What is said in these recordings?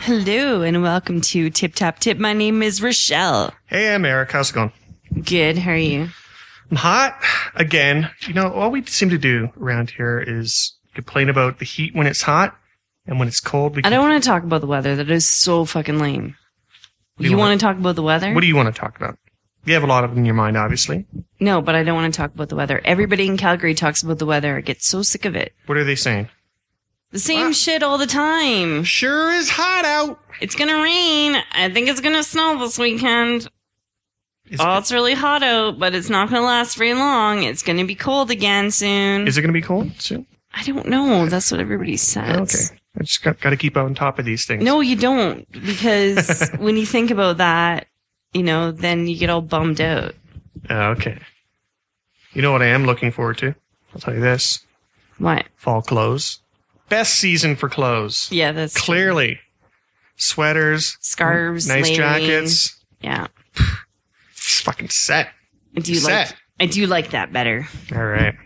Hello and welcome to Tip Top Tip. My name is Rochelle. Hey, I'm Eric. How's it going? Good. How are you? I'm hot again. You know, all we seem to do around here is complain about the heat when it's hot, and when it's cold, I don't want to talk about the weather. That is so fucking lame. You want to talk about the weather? What do you want to talk about? You have a lot of it in your mind, obviously. No, but I don't want to talk about the weather. Everybody in Calgary talks about the weather. I get so sick of it. What are they saying? The same shit all the time. Sure is hot out. It's gonna rain. I think it's gonna snow this weekend. It's really hot out, but it's not gonna last very long. It's gonna be cold again soon. Is it gonna be cold soon? I don't know. That's what everybody says. Okay. I just got to keep on top of these things. No, you don't. Because when you think about that, you know, then you get all bummed out. Okay. You know what I am looking forward to? I'll tell you this. What? Fall clothes. Best season for clothes. Yeah, that's clearly. True. Sweaters. Scarves. Nice layering. jackets. Yeah. It's fucking set. I do like that better. All right.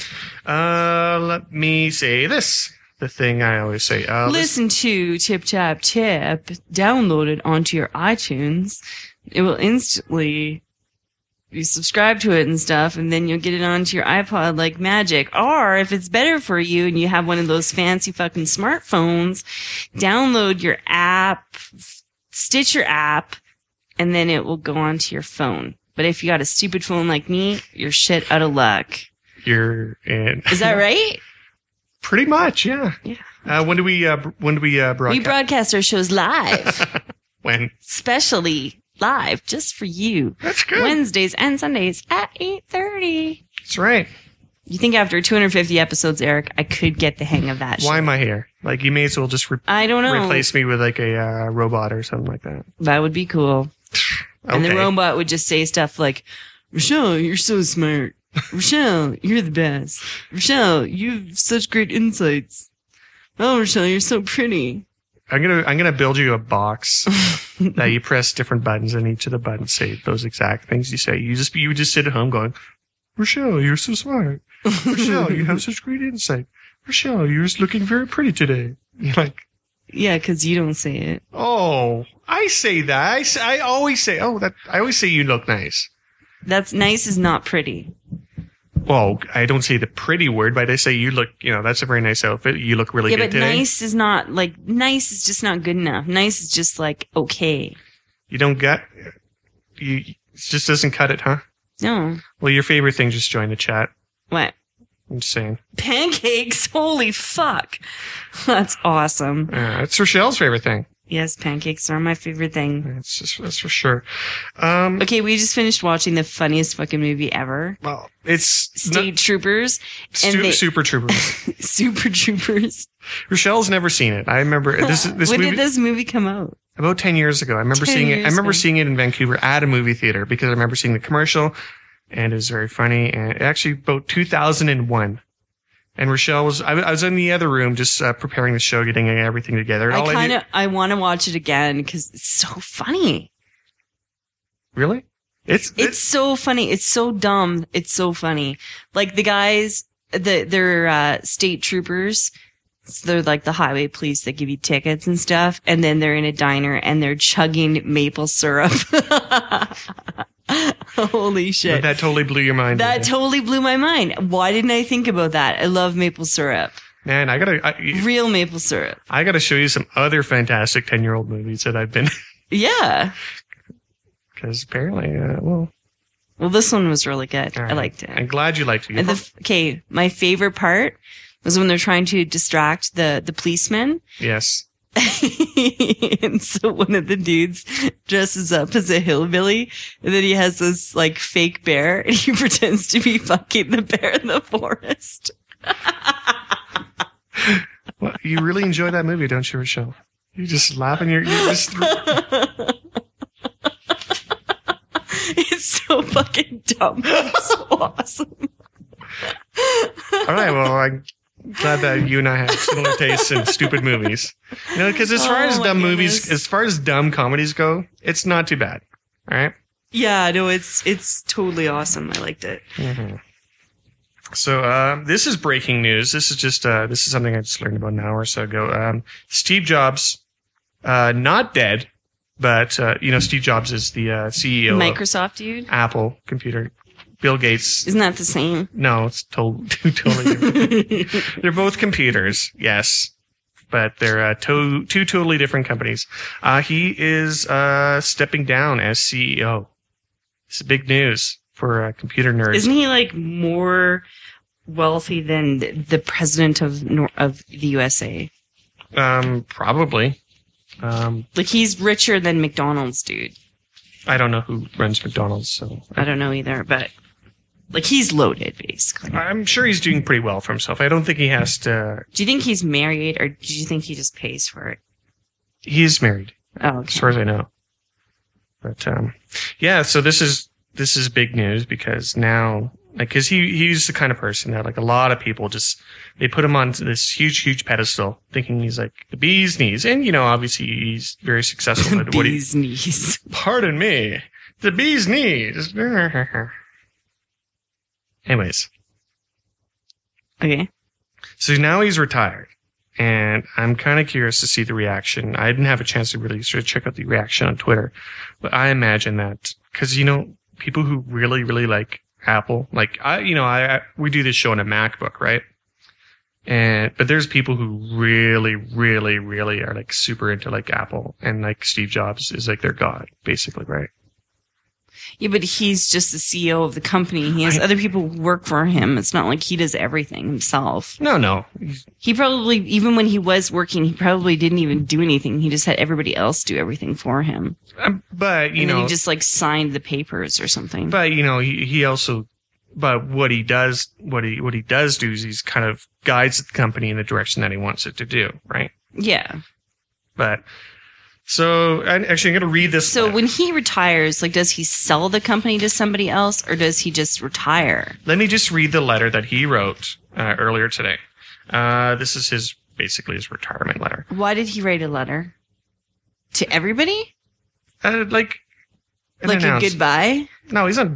Let me say this. The thing I always say. Listen to Tip Tap Tip. Download it onto your iTunes. It will instantly... You subscribe to it and stuff, and then you'll get it onto your iPod like magic. Or if it's better for you and you have one of those fancy fucking smartphones, download your app, Stitcher app, and then it will go onto your phone. But if you got a stupid phone like me, you're shit out of luck. You're in. Is that right? Pretty much, yeah. Yeah. When do we broadcast? We broadcast our shows live. When? Specially live, just for you. That's good. Wednesdays and Sundays at 8:30. That's right. You think after 250 episodes, Eric, I could get the hang of that shit? Why am I here? Like, you may as well just I don't know. replace me with like a robot or something like that. That would be cool. Okay. And the robot would just say stuff like, Rochelle, you're so smart. Rochelle, you're the best. Rochelle, you have such great insights. Oh, Rochelle, you're so pretty. I'm gonna build you a box that you press different buttons, and each of the buttons say those exact things you say. You would just sit at home going, Rochelle, you're so smart. Rochelle, you have such great insight. Rochelle, you're just looking very pretty today. You're like, yeah, because you don't say it. oh, I say that. I always say, I always say you look nice. That's nice is not pretty. Well, I don't say the pretty word, but I say you look, that's a very nice outfit. You look really good today. Yeah, but nice is not, nice is just not good enough. Nice is just okay. You don't it just doesn't cut it, huh? No. Well, your favorite thing, just join the chat. What? I'm just saying. Pancakes? Holy fuck. That's awesome. It's Rochelle's favorite thing. Yes, pancakes are my favorite thing. That's for sure. Okay, we just finished watching the funniest fucking movie ever. Well, it's State Troopers. Super Troopers. Super Troopers. Rochelle's never seen it. I remember this when movie. Did this movie come out? About 10 years ago. I remember seeing it. I remember seeing it in Vancouver at a movie theater because I remember seeing the commercial, and it was very funny. And actually, about 2001. And Rochelle I was in the other room just preparing the show, getting everything together. I want to watch it again because it's so funny. Really? It's so funny. It's so dumb. It's so funny. Like the guys, they're state troopers. So they're like the highway police that give you tickets and stuff. And then they're in a diner and they're chugging maple syrup. Holy shit. That totally blew your mind. That totally blew my mind. Why didn't I think about that? I love maple syrup. Man, real maple syrup. I gotta show you some other fantastic 10-year-old movies that I've been. Yeah. Because apparently, well, this one was really good. Right. I liked it. I'm glad you liked it. And my favorite part was when they're trying to distract the policeman. Yes. And so one of the dudes dresses up as a hillbilly, and then he has this fake bear, and he pretends to be fucking the bear in the forest. Well, you really enjoy that movie, don't you, Rochelle? You just laughing. You're just. It's so fucking dumb. It's so awesome. All right, well, I'm glad that you and I have similar tastes in stupid movies. Because as far as dumb comedies go, it's not too bad. All right? Yeah, no, it's totally awesome. I liked it. Mm-hmm. So this is breaking news. This is something I just learned about an hour or so ago. Steve Jobs not dead, but Steve Jobs is the CEO Microsoft dude? of Apple Computer. Bill Gates. Isn't that the same? No, it's totally different. They're both computers, yes, but they're two totally different companies. He is stepping down as CEO. It's big news for computer nerds. Isn't he like more wealthy than the president of the USA? Probably. Like he's richer than McDonald's, dude. I don't know who runs McDonald's, so I don't know either, but like he's loaded, basically. I'm sure he's doing pretty well for himself. I don't think he has to. Do you think he's married, or do you think he just pays for it? He is married, Oh, okay. as far as I know. But yeah, so this is big news because now, like, because he's the kind of person that like a lot of people just they put him on this huge pedestal, thinking he's like the bee's knees, and obviously he's very successful at what he. Bee's knees. Pardon me, the bee's knees. Anyways, Okay. so now he's retired, and I'm kind of curious to see the reaction. I didn't have a chance to really sort of check out the reaction on Twitter, but I imagine that because people who really like Apple, like we do this show on a MacBook, right? But there's people who really are like super into like Apple, and like Steve Jobs is like their god, basically, right? Yeah, but he's just the CEO of the company. He has other people who work for him. It's not like he does everything himself. No. He probably, even when he was working, he probably didn't even do anything. He just had everybody else do everything for him. But And then he just like signed the papers or something. But he also, but what he does do is he's kind of guides the company in the direction that he wants it to do, right? Yeah. But so actually, I'm going to read this. So when he retires, like, does he sell the company to somebody else, or does he just retire? Let me just read the letter that he wrote earlier today. This is basically his retirement letter. Why did he write a letter to everybody? Like a goodbye? No, he's not.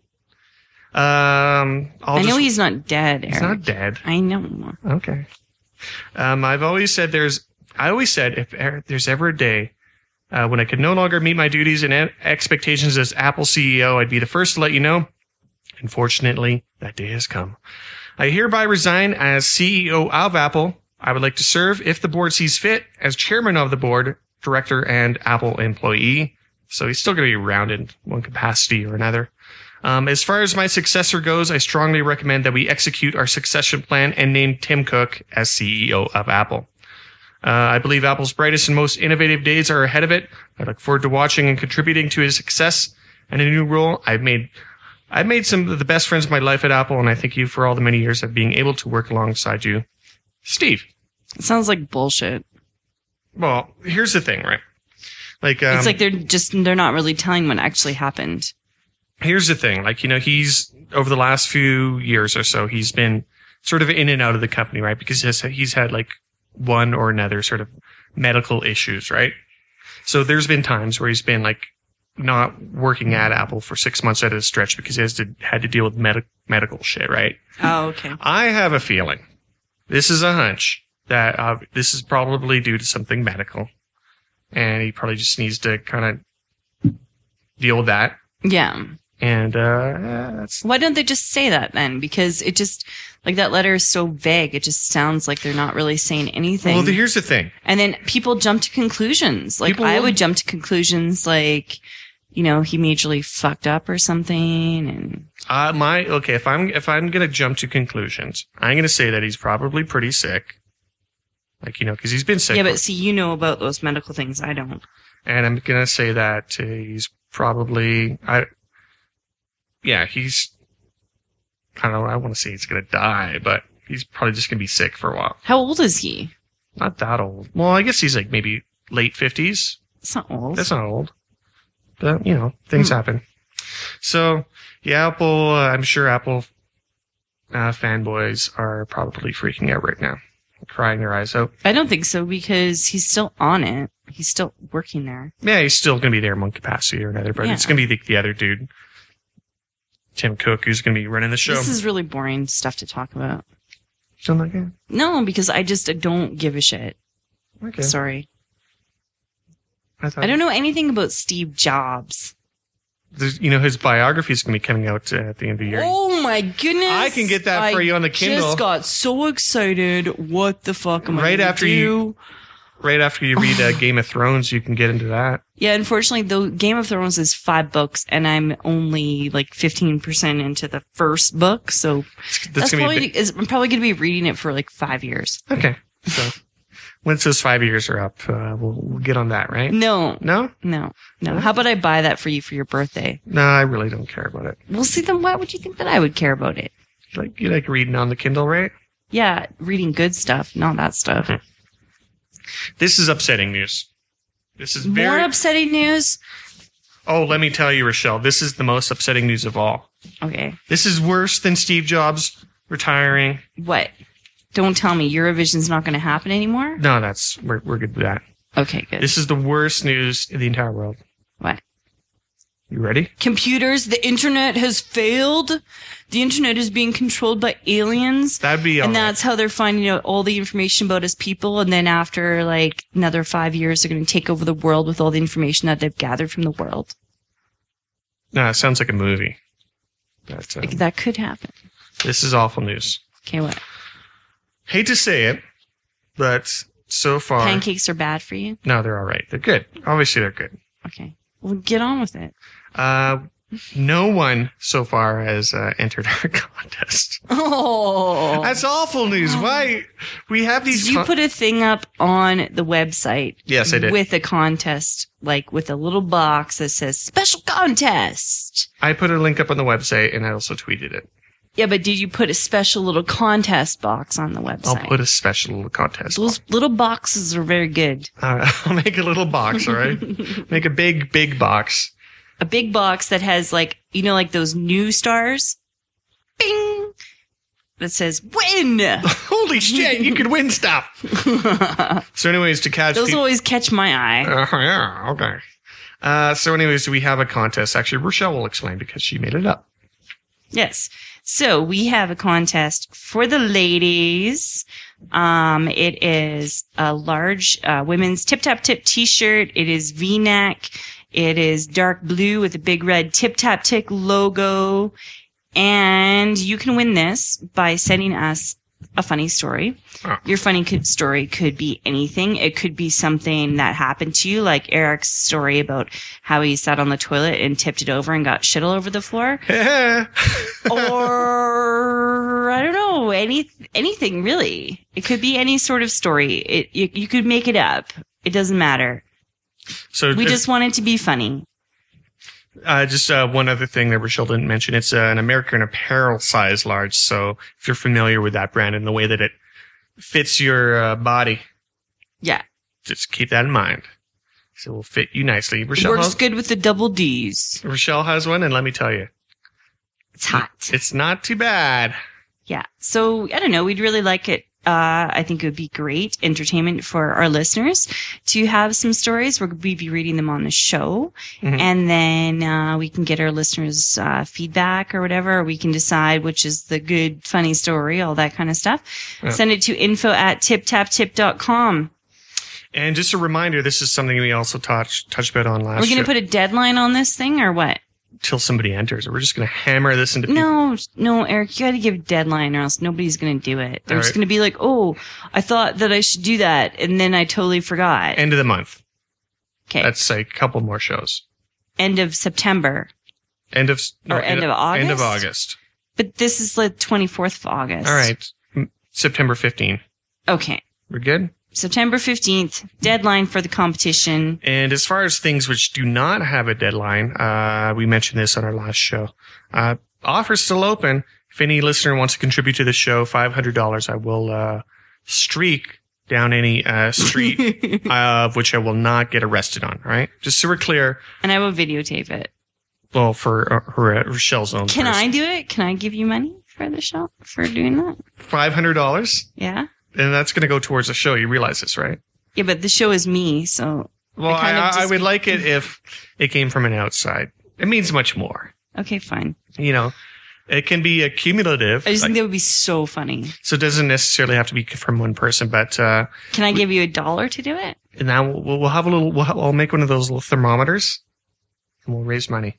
I know he's not dead, Eric. He's not dead. I know. Okay. I always said if there's ever a day when I could no longer meet my duties and expectations as Apple CEO, I'd be the first to let you know. Unfortunately, that day has come. I hereby resign as CEO of Apple. I would like to serve, if the board sees fit, as chairman of the board, director, and Apple employee. So he's still going to be around in one capacity or another. As far as my successor goes, I strongly recommend that we execute our succession plan and name Tim Cook as CEO of Apple. I believe Apple's brightest and most innovative days are ahead of it. I look forward to watching and contributing to his success and a new role. I've made some of the best friends of my life at Apple, and I thank you for all the many years of being able to work alongside you. Steve. It sounds like bullshit. Well, here's the thing, right? Like, it's like they're not really telling what actually happened. Here's the thing, like, he's over the last few years or so, he's been sort of in and out of the company, right? Because he's had like one or another sort of medical issues, right? So there's been times where he's been like not working at Apple for 6 months at a stretch because he had to deal with medical shit, right? Oh, okay. I have a feeling, this is a hunch, that this is probably due to something medical, and he probably just needs to kind of deal with that. Yeah. And that's... Why don't they just say that then? Because it just, like, that letter is so vague. It just sounds like they're not really saying anything. Well, here's the thing. And then people jump to conclusions. Like, I would jump to conclusions like, he majorly fucked up or something. And if I'm gonna jump to conclusions, I'm gonna say that he's probably pretty sick. Like, because he's been sick. Yeah, but see, you know about those medical things. I don't. And I'm gonna say that he's probably he's, I don't know, I want to say he's going to die, but he's probably just going to be sick for a while. How old is he? Not that old. Well, I guess he's like maybe late 50s. That's not old. That's not old. But, things happen. So, yeah, Apple, I'm sure Apple fanboys are probably freaking out right now, crying their eyes out. I don't think so, because he's still on it. He's still working there. Yeah, he's still going to be there in one capacity or another, but it's going to be the other dude, Tim Cook, who's going to be running the show. This is really boring stuff to talk about. Something like that? No, because I don't give a shit. Okay. Sorry. I don't know anything about Steve Jobs. His biography is going to be coming out at the end of the year. Oh my goodness! I can get that for you on the Kindle. I just got so excited. What the fuck am I going to do? Right after you read Game of Thrones, you can get into that. Yeah, unfortunately, though, Game of Thrones is 5 books, and I'm only like 15% into the first book, so I'm probably going to be reading it for like 5 years. Okay, so once those 5 years are up, we'll get on that, right? No. No? No. How about I buy that for you for your birthday? No, I really don't care about it. Well, see, then why would you think that I would care about it? You like reading on the Kindle, right? Yeah, reading good stuff, not that stuff. This is upsetting news. This is more upsetting news? Oh, let me tell you, Rochelle, this is the most upsetting news of all. Okay. This is worse than Steve Jobs retiring. What? Don't tell me Eurovision's not going to happen anymore? No, we're good with that. Okay, good. This is the worst news in the entire world. What? You ready? Computers, the internet has failed. The internet is being controlled by aliens. That'd be all And right. that's how they're finding out all the information about us people. And then after like another 5 years, they're going to take over the world with all the information that they've gathered from the world. No, it sounds like a movie. But, that could happen. This is awful news. Okay, what? Hate to say it, but so far... Pancakes are bad for you? No, they're all right. They're good. Obviously, they're good. Okay. Well, get on with it. No one so far has entered our contest. Oh. That's awful news. Why? We have these... Did you put a thing up on the website? Yes, I did. With a contest, like with a little box that says special contest. I put a link up on the website and I also tweeted it. Yeah, but did you put a special little contest box on the website? I'll put a special little contest. Those little boxes are very good. I'll make a little box, all right? Make a big box. A big box that has like, like those new stars. Bing! That says win! Holy shit, you can win stuff! So anyways, to catch... Those always catch my eye. Yeah, okay. So anyways, we have a contest. Actually, Rochelle will explain because she made it up. Yes. So we have a contest for the ladies. It is a large women's Tip Tap Tip t-shirt. It is V-neck. It is dark blue with a big red Tip Tap Tip logo. And you can win this by sending us a funny story. Oh. Your funny story could be anything. It could be something that happened to you, like Eric's story about how he sat on the toilet and tipped it over and got shit all over the floor. Or I don't know, anything really. It could be any sort of story. You could make it up. It doesn't matter. So we just want it to be funny. Just one other thing that Rochelle didn't mention. It's an American Apparel size large. So if you're familiar with that brand and the way that it fits your body, yeah, just keep that in mind. So it will fit you nicely. Rochelle works good with the double D's. Rochelle has one, and let me tell you, it's hot. It's not too bad. Yeah. So I don't know. We'd really like it. I think it would be great entertainment for our listeners to have some stories. We'll be reading them on the show. Mm-hmm. And then we can get our listeners feedback or whatever. Or we can decide which is the good, funny story, all that kind of stuff. Yeah. Send it to info@tiptaptip.com. And just a reminder, this is something we also touched a bit on last year. We're going to put a deadline on this thing or what? Till somebody enters. We're just going to hammer this into people. No, Eric, you got to give a deadline or else nobody's going to do it. They're just going to be like, oh, I thought that I should do that. And then I totally forgot. End of the month. Okay. That's a couple more shows. End of September. End of August? End of August. But this is the 24th of August. All right. September 15th. Okay. We're good? September 15th, deadline for the competition. And as far as things which do not have a deadline, we mentioned this on our last show. Offer's still open. If any listener wants to contribute to the show, $500, I will streak down any street of which I will not get arrested on. All right? Just so we're clear. And I will videotape it. Well, for Rochelle's own. Can I do it? Can I give you money for the show for doing that? $500? Yeah. And that's going to go towards the show. You realize this, right? Yeah, but the show is me, so... Well, I would like it if it came from an outside. It means much more. Okay, fine. It can be accumulative. I just think that would be so funny. So it doesn't necessarily have to be from one person, but... Can I give you $1 to do it? And now we'll have a little. I'll make one of those little thermometers, and we'll raise money.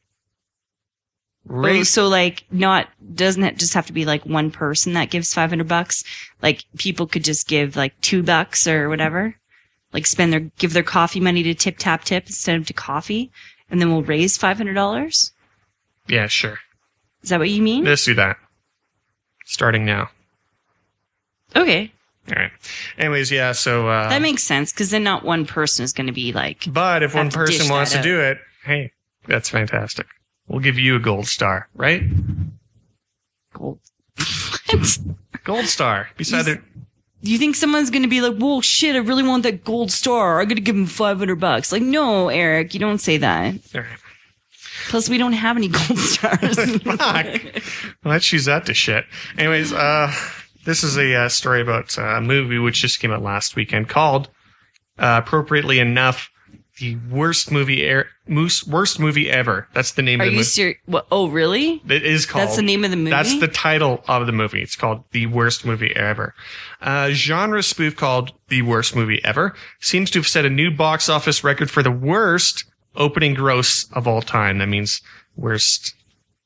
So like, doesn't it just have to be like one person that gives $500? Like people could just give like $2 or whatever, like give their coffee money to Tip Tap Tip instead of to coffee, and then we'll raise $500. Yeah, sure. Is that what you mean? Let's do that. Starting now. Okay. All right. Anyways, yeah. So that makes sense because then not one person is going to be like. But if one person wants to do it, hey, that's fantastic. We'll give you a gold star, right? Gold. What? Gold star. Beside it. You think someone's going to be like, whoa, shit, I really want that gold star. I'm going to give him $500. Like, no, Eric, you don't say that. All right. Plus, we don't have any gold stars. Fuck. Well, let's use that to shit. Anyways, this is a story about a movie which just came out last weekend called, appropriately enough, the worst movie ever. That's the name of the movie. Are you serious? Oh, really? It is called. That's the name of the movie? That's the title of the movie. It's called The Worst Movie Ever. Genre spoof called The Worst Movie Ever seems to have set a new box office record for the worst opening gross of all time. That means worst,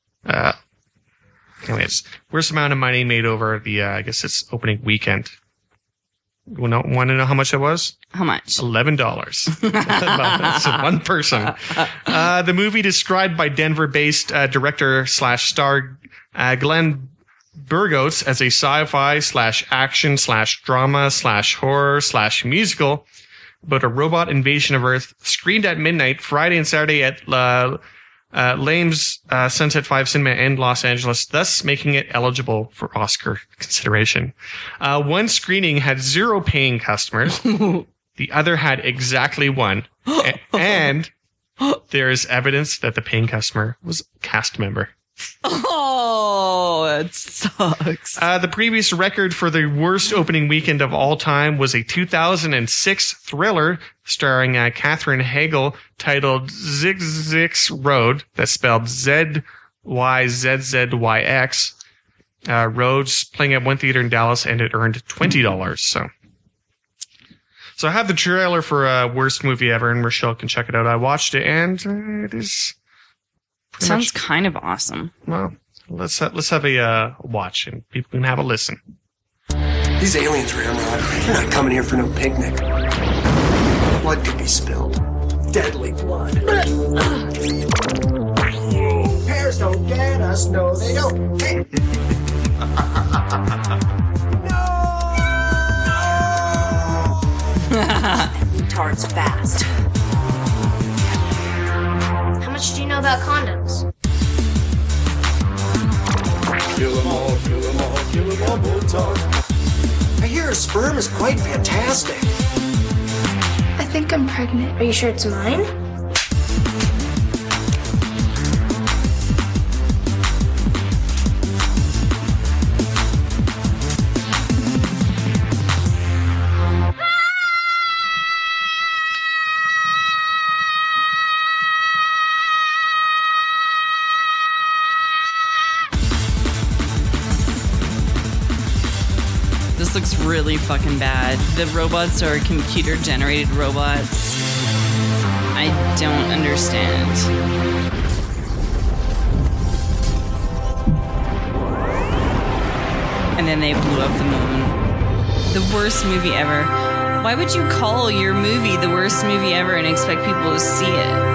worst amount of money made over the, I guess it's opening weekend. Want to know how much it was? How much? $11. That's one person. The movie, described by Denver-based director / star Glenn Burgos as a sci-fi / action / drama / horror / musical about a robot invasion of Earth, screened at midnight Friday and Saturday at Lames Sunset 5 Cinema in Los Angeles, thus making it eligible for Oscar consideration. One screening had 0 paying customers. The other had exactly 1. And there is evidence that the paying customer was a cast member. Oh, that sucks. The previous record for the worst opening weekend of all time was a 2006 thriller starring Katherine Hagel titled Zygzix Road. That's spelled ZYZZYX. Roads, playing at one theater in Dallas, and it earned $20. So I have the trailer for Worst Movie Ever, and Rochelle can check it out. I watched it, and it is... Sounds kind of awesome. Well, let's have a watch, and people can have a listen. These aliens, Ramrod, they're not coming here for no picnic. Blood could be spilled. Deadly blood. Pears don't get us, no, they don't. Retards fast. How much do you know about condoms? Kill them all, kill them all, kill them all, Botox. I hear her sperm is quite fantastic. I think I'm pregnant. Are you sure it's mine? This looks really fucking bad. The robots are computer-generated robots. I don't understand. And then they blew up the moon. The worst movie ever. Why would you call your movie the worst movie ever and expect people to see it?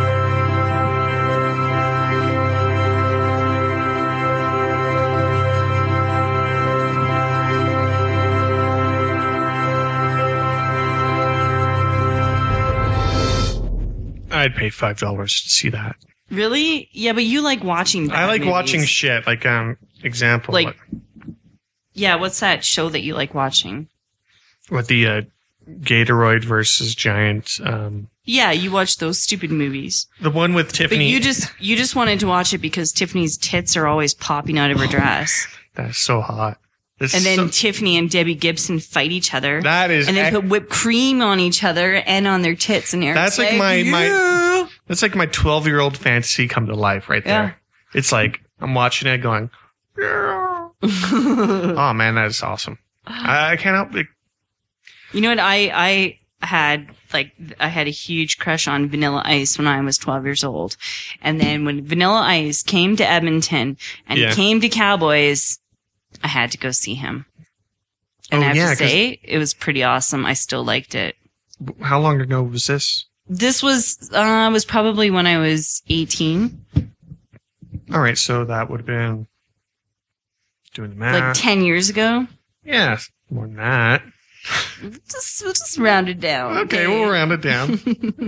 I'd pay $5 to see that. Really? Yeah, but you like watching bad I like movies. watching shit. Like, example. Like, yeah, what's that show that you like watching? What, the Gatoroid versus Giant. Yeah, you watch those stupid movies. The one with Tiffany. But you just wanted to watch it because Tiffany's tits are always popping out of her dress. That's so hot. And then Tiffany and Debbie Gibson fight each other. That is, and they put whipped cream on each other and on their tits. And Eric's that's like that's like my 12-year-old fantasy come to life right there. It's like I'm watching it going, yeah. Oh man, that is awesome. I can't help it. You know what? I I had a huge crush on Vanilla Ice when I was 12 years old. And then when Vanilla Ice came to Edmonton and he came to Cowboys, I had to go see him. And I have to say, it was pretty awesome. I still liked it. How long ago was this? This was probably when I was 18. All right, so that would have been doing the math. Like 10 years ago? Yeah, more than that. We'll just round it down. Okay, we'll round it down.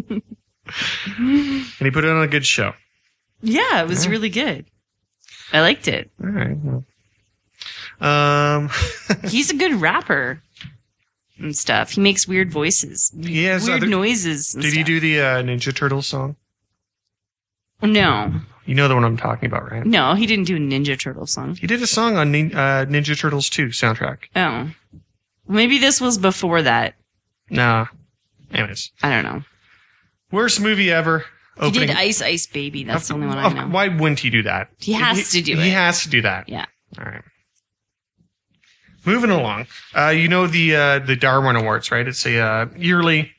And he put it on a good show. Yeah, it was really good. I liked it. All right. Well. He's a good rapper and stuff. He makes weird voices. He has weird noises. And did stuff. he do the Ninja Turtles song? No. You know the one I'm talking about, right? No, he didn't do a Ninja Turtle song. He did a song on Ninja Turtles 2 soundtrack. Oh. Maybe this was before that. Nah. Anyways. I don't know. Worst movie ever. He did Ice Ice Baby. That's the only one I know. Why wouldn't he do that? He has to do it. He has to do that. Yeah. All right. Moving along. You know the Darwin Awards, right? It's a yearly.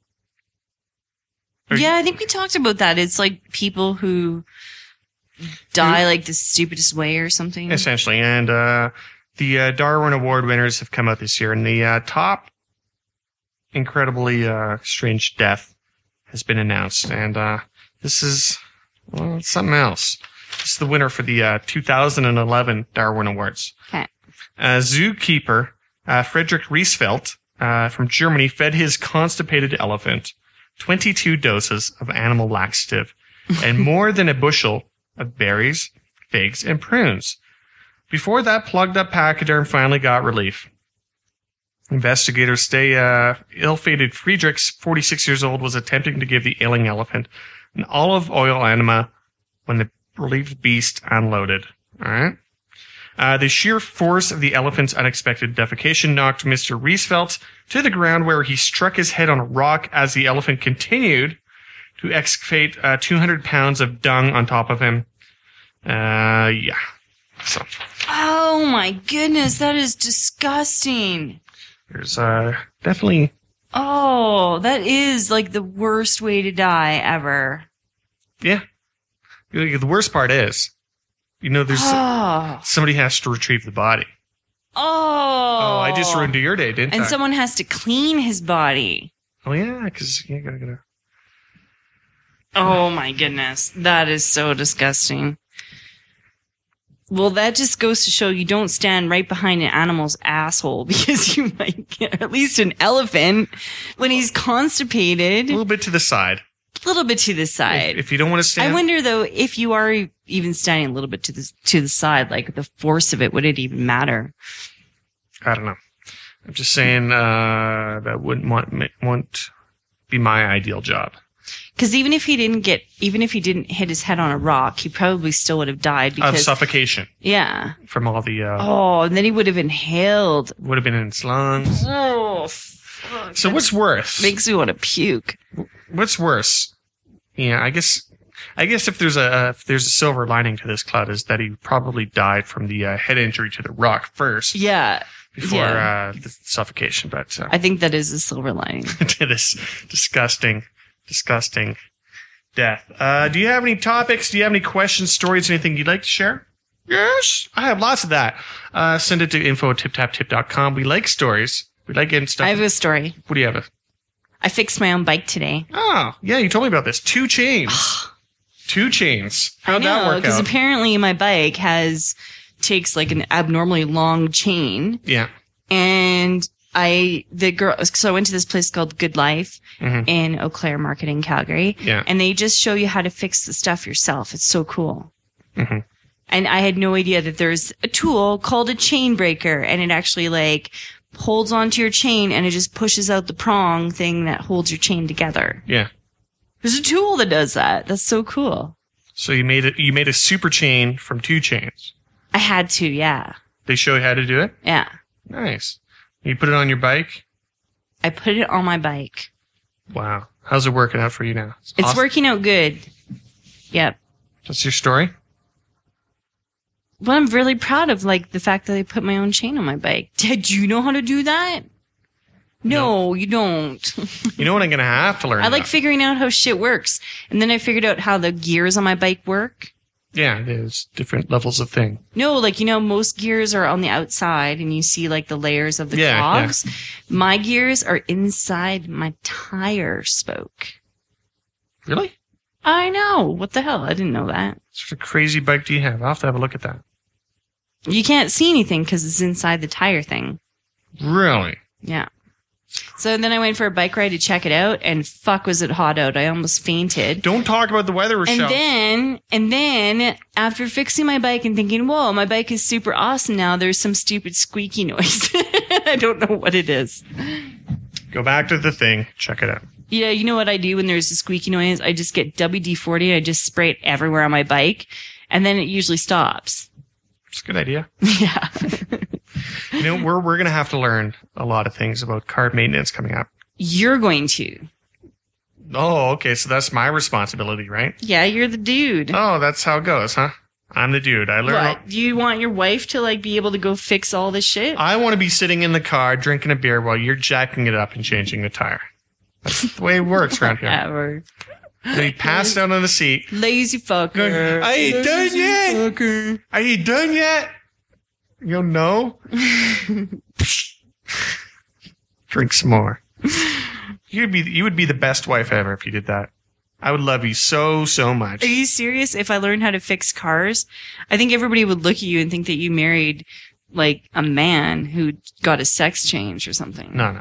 Yeah, I think we talked about that. It's like people who die like the stupidest way or something. Essentially. And the Darwin Award winners have come out this year. And the top incredibly strange death has been announced. And this is, well, it's something else. This is the winner for the 2011 Darwin Awards. Okay. Zookeeper Friedrich Riesfeld from Germany fed his constipated elephant 22 doses of animal laxative and more than a bushel of berries, figs, and prunes. Before that plugged up pachyderm finally got relief. Investigators say ill-fated Friedrich, 46 years old, was attempting to give the ailing elephant an olive oil enema when the relieved beast unloaded. All right. The sheer force of the elephant's unexpected defecation knocked Mr. Riesfeld to the ground, where he struck his head on a rock as the elephant continued to excavate 200 pounds of dung on top of him. Yeah. So. Oh my goodness, that is disgusting. There's definitely. Oh, that is like the worst way to die ever. Yeah. The worst part is, you know, there's somebody has to retrieve the body. Oh, I just ruined your day, didn't I? And someone has to clean his body. Oh yeah, because you gotta. Oh my goodness, that is so disgusting. Well, that just goes to show you don't stand right behind an animal's asshole, because you might get at least an elephant when he's constipated. A little bit to the side. A little bit to the side. If you don't want to stand. I wonder though, if you are even standing a little bit to the side, like the force of it, would it even matter? I don't know. I'm just saying that wouldn't be my ideal job. Because even if he didn't hit his head on a rock, he probably still would have died because of suffocation. Yeah. From all the. And then he would have inhaled. Would have been in his lungs. Oh, fuck. So what's worse? Makes me want to puke. What's worse? Yeah, I guess if there's a silver lining to this cloud is that he probably died from the head injury to the rock first. Yeah. Before the suffocation, but I think that is a silver lining to this disgusting death. Do you have any topics? Do you have any questions, stories, anything you'd like to share? Yes, I have lots of that. Send it to info@tiptaptip.com. We like stories. We like getting stuff. I have a story. What do you have? I fixed my own bike today. Oh, yeah, you told me about this. 2 chains. 2 chains. How'd that work out? Because apparently my bike takes like an abnormally long chain. Yeah. And so I went to this place called Good Life in Eau Claire Market in Calgary. Yeah. And they just show you how to fix the stuff yourself. It's so cool. Mm-hmm. And I had no idea that there's a tool called a chain breaker, and it actually like holds onto your chain and it just pushes out the prong thing that holds your chain together. Yeah. There's a tool that does that. That's so cool. So you made a super chain from 2 chains. I had to, yeah. They show you how to do it? Yeah. Nice. You put it on your bike? I put it on my bike. Wow. How's it working out for you now? It's awesome. working out good. Yep. That's your story? Well, I'm really proud of like the fact that I put my own chain on my bike. Did you know how to do that? No, you don't. You know what I'm going to have to learn? I like about? figuring out how shit works. And then I figured out how the gears on my bike work. Yeah, there's different levels of thing. No, like, most gears are on the outside and you see like the layers of the cogs. Yeah. My gears are inside my tire spoke. Really? I know. What the hell? I didn't know that. What sort of crazy bike do you have? I'll have to have a look at that. You can't see anything because it's inside the tire thing. Really? Yeah. So then I went for a bike ride to check it out, and fuck was it hot out. I almost fainted. Don't talk about the weather, Rochelle. And then after fixing my bike and thinking, whoa, my bike is super awesome now, there's some stupid squeaky noise. I don't know what it is. Go back to the thing. Check it out. Yeah, you know what I do when there's a squeaky noise? I just get WD-40. I just spray it everywhere on my bike, and then it usually stops. It's a good idea. Yeah. We're going to have to learn a lot of things about car maintenance coming up. You're going to. Oh, okay. So that's my responsibility, right? Yeah, you're the dude. Oh, that's how it goes, huh? I'm the dude. I learn. What? Do you want your wife to be able to go fix all this shit? I want to be sitting in the car drinking a beer while you're jacking it up and changing the tire. That's the way it works around here. Ever. Then he passed out on the seat. Lazy fucker. I ain't done yet. Fucker. Are you done yet? You no. Drink some more. You would be the best wife ever if you did that. I would love you so much. Are you serious? If I learned how to fix cars, I think everybody would look at you and think that you married like a man who got a sex change or something. No.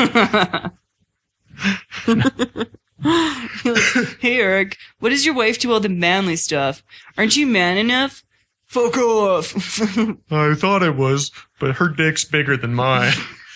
You're like, hey Eric, what does your wife do all the manly stuff? Aren't you man enough? Fuck off. I thought it was, but her dick's bigger than mine.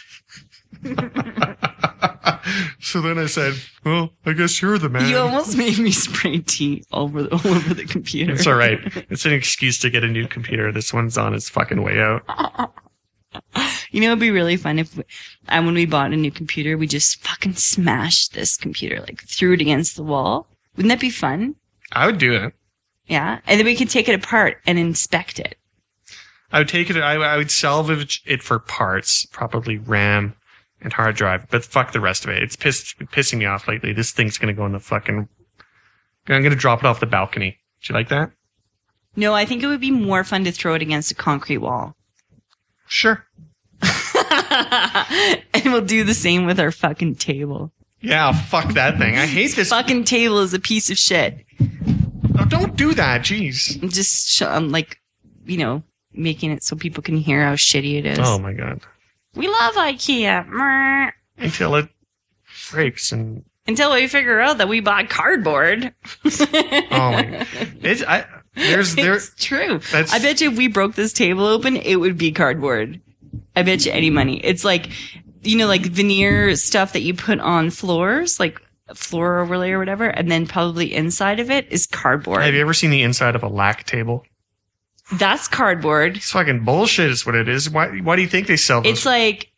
So then I said, well, I guess you're the man. You almost made me spray tea all over the computer. It's all right. It's an excuse to get a new computer. This one's on its fucking way out. It'd be really fun if when we bought a new computer, we just fucking smashed this computer, like threw it against the wall. Wouldn't that be fun? I would do it. Yeah. And then we could take it apart and inspect it. I would take it. I would salvage it for parts, probably RAM and hard drive, but fuck the rest of it. It's pissing me off lately. This thing's going to go in the fucking... I'm going to drop it off the balcony. Do you like that? No, I think it would be more fun to throw it against a concrete wall. Sure. And we'll do the same with our fucking table. Yeah, fuck that thing. I hate this. Fucking table is a piece of shit. Oh, don't do that. Jeez. I'm just, making it so people can hear how shitty it is. Oh my God. We love IKEA. Until it breaks and... Until we figure out that we bought cardboard. Oh my God. It's true. I bet you if we broke this table open, it would be cardboard. I bet you any money. It's like, like veneer stuff that you put on floors, like a floor overlay or whatever, and then probably inside of it is cardboard. Have you ever seen the inside of a lac table? That's cardboard. It's fucking bullshit is what it is. Why do you think they sell those? It's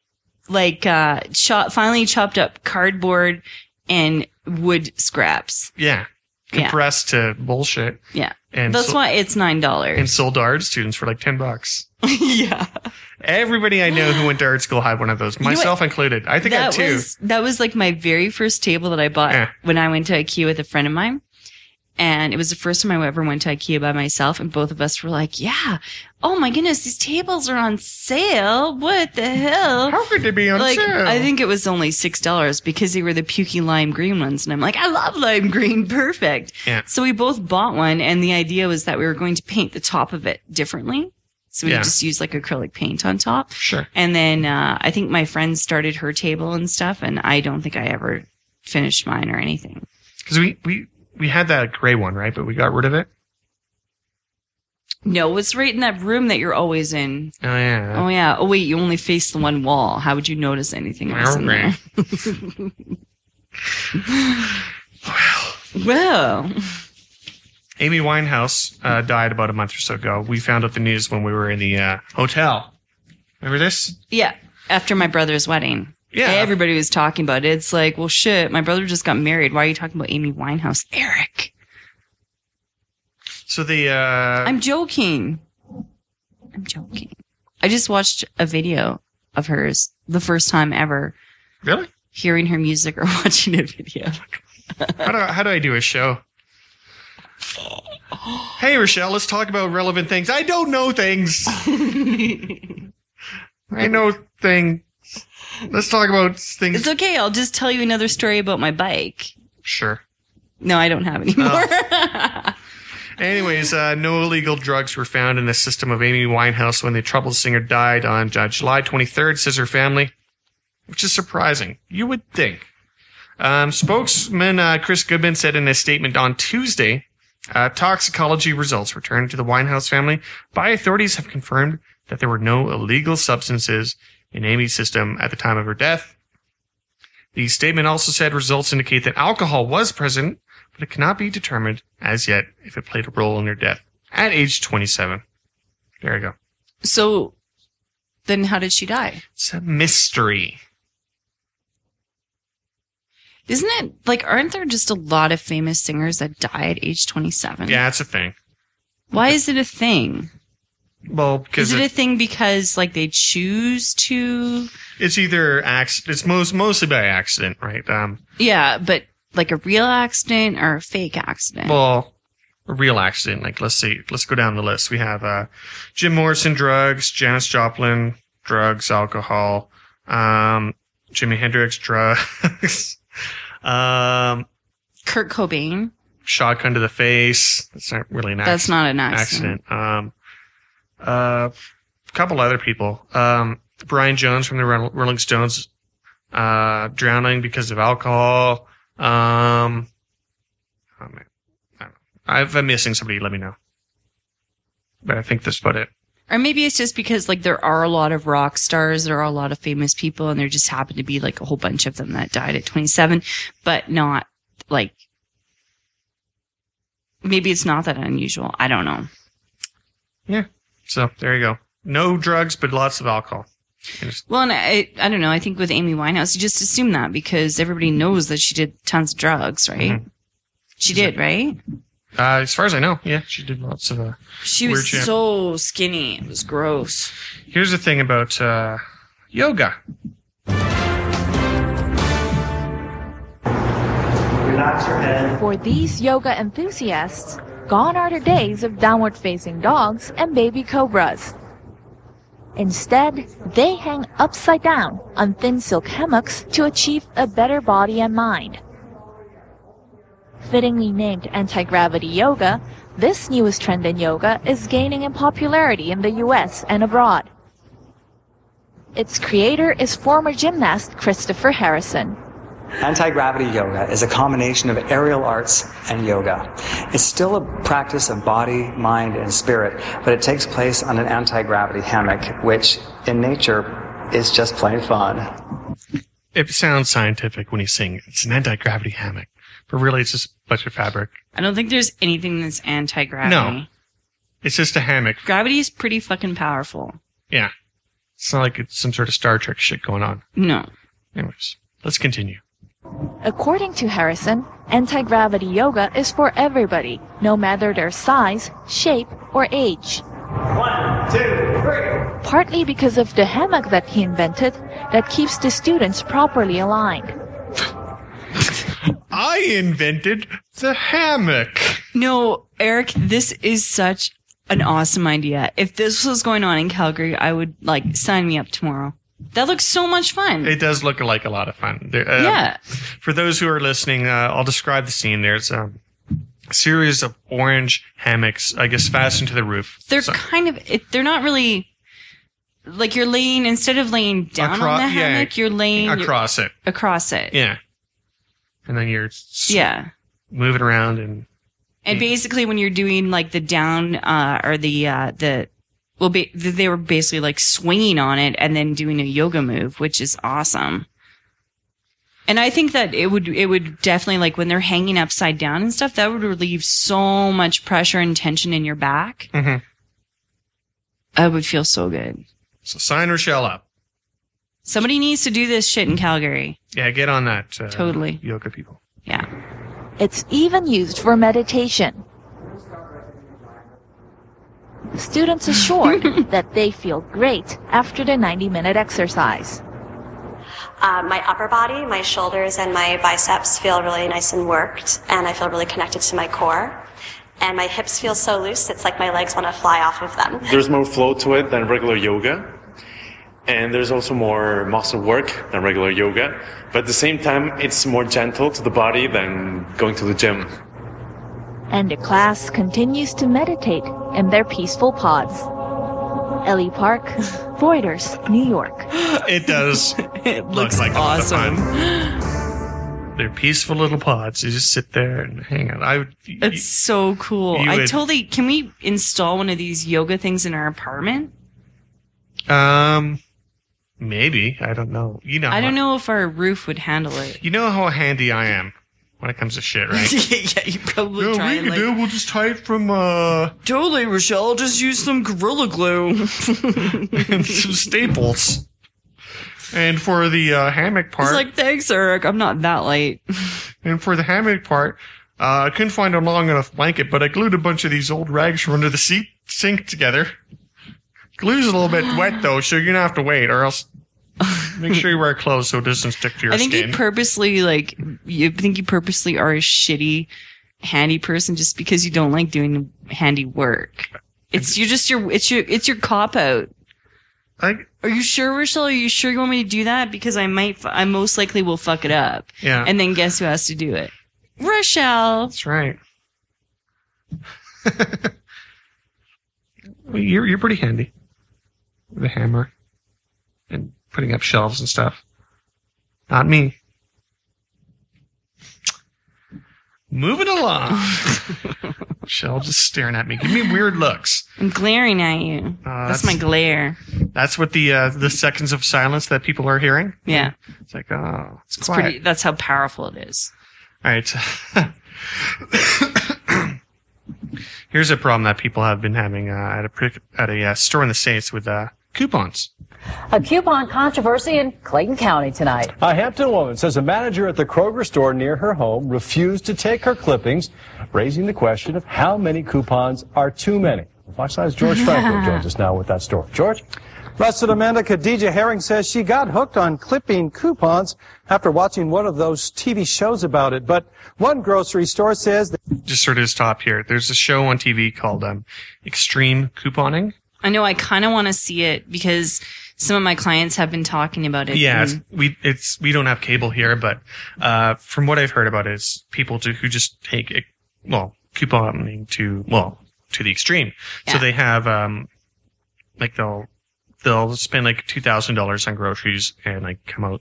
finely chopped up cardboard and wood scraps. Yeah. Compressed to bullshit. Yeah. And that's why it's $9. And sold to art students for like $10. Yeah. Everybody I know who went to art school had one of those, myself included. I think I had two. That was like my very first table that I bought when I went to IKEA with a friend of mine. And it was the first time I ever went to IKEA by myself. And both of us were like, yeah, oh my goodness, these tables are on sale. What the hell? How could they be on sale? I think it was only $6 because they were the pukey lime green ones. And I'm like, I love lime green. Perfect. Yeah. So we both bought one. And the idea was that we were going to paint the top of it differently. So we just used like acrylic paint on top. Sure. And then I think my friend started her table and stuff. And I don't think I ever finished mine or anything. Because we had that gray one, right? But we got rid of it. No, it's right in that room that you're always in. Oh, yeah. Oh, yeah. Oh, wait, you only face the one wall. How would you notice anything else in there? Well. Amy Winehouse died about a month or so ago. We found out the news when we were in the hotel. Remember this? Yeah, after my brother's wedding. Yeah. Everybody was talking about it. It's like, well, shit, my brother just got married. Why are you talking about Amy Winehouse? Eric. So the... I'm joking. I just watched a video of hers the first time ever. Really? hearing her music or watching a video. How do I do a show? Hey, Rochelle, let's talk about relevant things. I don't know things. I know things. Let's talk about things. It's okay. I'll just tell you another story about my bike. Sure. No, I don't have any more. Anyways, no illegal drugs were found in the system of Amy Winehouse when the troubled singer died on July 23rd, says her family, which is surprising. You would think. Spokesman Chris Goodman said in a statement on Tuesday, toxicology results returned to the Winehouse family by authorities have confirmed that there were no illegal substances in Amy's system at the time of her death. The statement also said results indicate that alcohol was present, but it cannot be determined as yet if it played a role in her death at age 27. There you go. So then how did she die? It's a mystery. Isn't it, like, aren't there just a lot of famous singers that die at age 27? Yeah, it's a thing. Why is it a thing? Well, because Is it a thing because, like, they choose to? it's either it's mostly by accident, right? Yeah, but like a real accident or a fake accident? Well, a real accident. Like, let's go down the list. We have Jim Morrison, drugs; Janis Joplin, drugs, alcohol; Jimi Hendrix, drugs; Kurt Cobain. shotgun to the face. That's not really an accident. That's not an accident. A couple other people. Brian Jones from the Rolling Stones, drowning because of alcohol. Oh man. I don't know. If I'm missing somebody, let me know. But I think that's about it. Or maybe it's just because, like, there are a lot of rock stars, there are a lot of famous people, and there just happen to be, like, a whole bunch of them that died at 27, but not, like, maybe it's not that unusual. I don't know. Yeah. So there you go. No drugs, but lots of alcohol. Well, and I don't know. I think with Amy Winehouse, you just assume that because everybody knows that she did tons of drugs, right? Mm-hmm. She did, right? As far as I know, yeah, she did lots of. She was so skinny. It was gross. Here's the thing about yoga. Relax your head. For these yoga enthusiasts, gone are the days of downward-facing dogs and baby cobras. Instead, they hang upside down on thin silk hammocks to achieve a better body and mind. Fittingly named anti-gravity yoga, this newest trend in yoga is gaining in popularity in the US and abroad. Its creator is former gymnast Christopher Harrison. Anti-gravity yoga is a combination of aerial arts and yoga. It's still a practice of body, mind, and spirit, but it takes place on an anti-gravity hammock, which in nature is just plain fun. It sounds scientific when you sing. It's an anti-gravity hammock, but really it's just a bunch of fabric. I don't think there's anything that's anti-gravity. No. It's just a hammock. Gravity is pretty fucking powerful. Yeah. It's not like it's some sort of Star Trek shit going on. No. Anyways, let's continue. According to Harrison, anti-gravity yoga is for everybody, no matter their size, shape, or age. 1, 2, 3. Partly because of the hammock that he invented that keeps the students properly aligned. I invented the hammock. No, Eric, this is such an awesome idea. If this was going on in Calgary, I would, like, sign me up tomorrow. That looks so much fun. It does look like a lot of fun. Yeah. For those who are listening, I'll describe the scene. There's a series of orange hammocks, I guess, fastened to the roof. They're they're not really, like, you're laying, instead of laying down on the hammock, you're laying across it. Across it. Yeah. And then you're moving around and basically when you're doing, like, the down, or they were basically like swinging on it and then doing a yoga move, which is awesome. And I think that it would definitely, like, when they're hanging upside down and stuff, that would relieve so much pressure and tension in your back. Mm-hmm. I would feel so good. So sign Rochelle up. Somebody needs to do this shit in Calgary. Yeah, get on that. Totally. Yoga people. Yeah. It's even used for meditation. Students assured that they feel great after the 90-minute exercise. My upper body, my shoulders, and my biceps feel really nice and worked, and I feel really connected to my core. And my hips feel so loose, it's like my legs want to fly off of them. There's more flow to it than regular yoga. And there's also more muscle work than regular yoga. But at the same time, it's more gentle to the body than going to the gym. And the class continues to meditate in their peaceful pods. Ellie Park, Reuters, New York. It does. It looks like awesome. They're peaceful little pods. You just sit there and hang out. It's so cool. Can we install one of these yoga things in our apartment? Maybe. I don't know. I don't know if our roof would handle it. You know how handy I am when it comes to shit, right? Yeah, you probably try and we'll just tie it from, Totally, Rochelle. Just use some Gorilla Glue. and some staples. And for the hammock part... It's like, thanks, Eric. I'm not that light. And for the hammock part, I couldn't find a long enough blanket, but I glued a bunch of these old rags from under the sink together. Glue's a little bit wet, though, so you're going to have to wait, or else make sure you wear clothes so it doesn't stick to your skin. You purposely are a shitty handy person just because you don't like doing handy work. It's your cop out. Are you sure, Rochelle? Are you sure you want me to do that? Because I most likely will fuck it up. Yeah. And then guess who has to do it? Rochelle. That's right. Well, you're pretty handy with a hammer and putting up shelves and stuff. Not me. Moving along. Michelle just staring at me. Give me weird looks. I'm glaring at you. That's my glare. That's what the seconds of silence that people are hearing? Yeah. It's like, oh, it's quiet. That's how powerful it is. All right. Here's a problem that people have been having at a store in the States with coupons. A coupon controversy in Clayton County tonight. A Hampton woman says a manager at the Kroger store near her home refused to take her clippings, raising the question of how many coupons are too many. Fox 9's George Franco joins us now with that story. George? Arrested Amanda Khadijah Herring says she got hooked on clipping coupons after watching one of those TV shows about it. But one grocery store says that... Just sort of stop here. There's a show on TV called Extreme Couponing. I know. I kind of want to see it because some of my clients have been talking about it. Yeah, we don't have cable here, but from what I've heard about it, it's people who just take couponing to the extreme. Yeah. So they have they'll spend like $2,000 on groceries and come out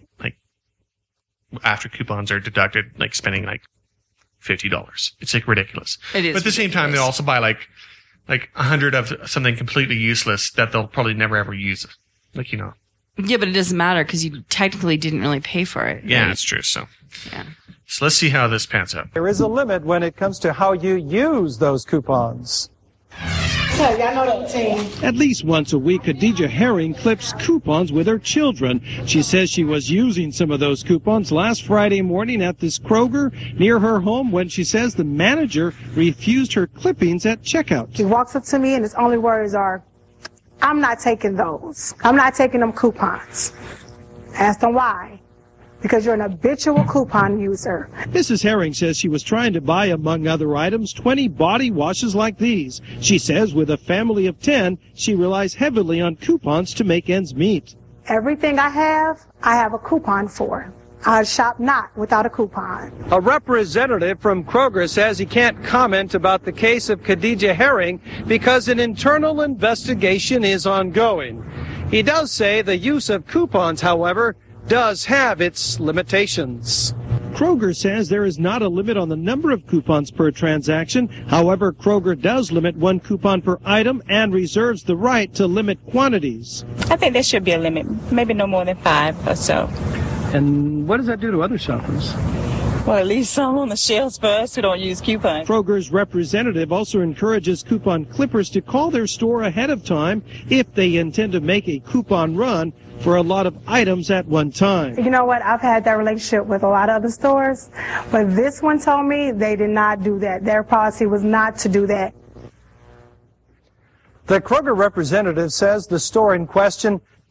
after coupons are deducted, spending $50. It's ridiculous. It is. But at the same time, they also buy like 100 of something completely useless that they'll probably never ever use. Yeah, but it doesn't matter because you technically didn't really pay for it. Yeah, right? that's true. So, yeah. So let's see how this pans out. There is a limit when it comes to how you use those coupons. Yeah, y'all know that team. At least once a week, Khadijah Herring clips coupons with her children. She says she was using some of those coupons last Friday morning at this Kroger near her home when she says the manager refused her clippings at checkout. He walks up to me and his only words are, "I'm not taking those. I'm not taking them coupons." Asked him why. Because you're an habitual coupon user. Mrs. Herring says she was trying to buy, among other items, 20 body washes like these. She says with a family of 10, she relies heavily on coupons to make ends meet. Everything I have a coupon for. I shop not without a coupon. A representative from Kroger says he can't comment about the case of Khadijah Herring because an internal investigation is ongoing. He does say the use of coupons, however, does have its limitations. Kroger says there is not a limit on the number of coupons per transaction. However, Kroger does limit one coupon per item and reserves the right to limit quantities. I think there should be a limit, maybe no more than 5 or so. And what does that do to other shoppers? Well, at least some on the shelves for us who don't use coupons. Kroger's representative also encourages coupon clippers to call their store ahead of time if they intend to make a coupon run for a lot of items at one time. You know what? I've had that relationship with a lot of other stores, but this one told me they did not do that. Their policy was not to do that. The Kroger representative says the store in question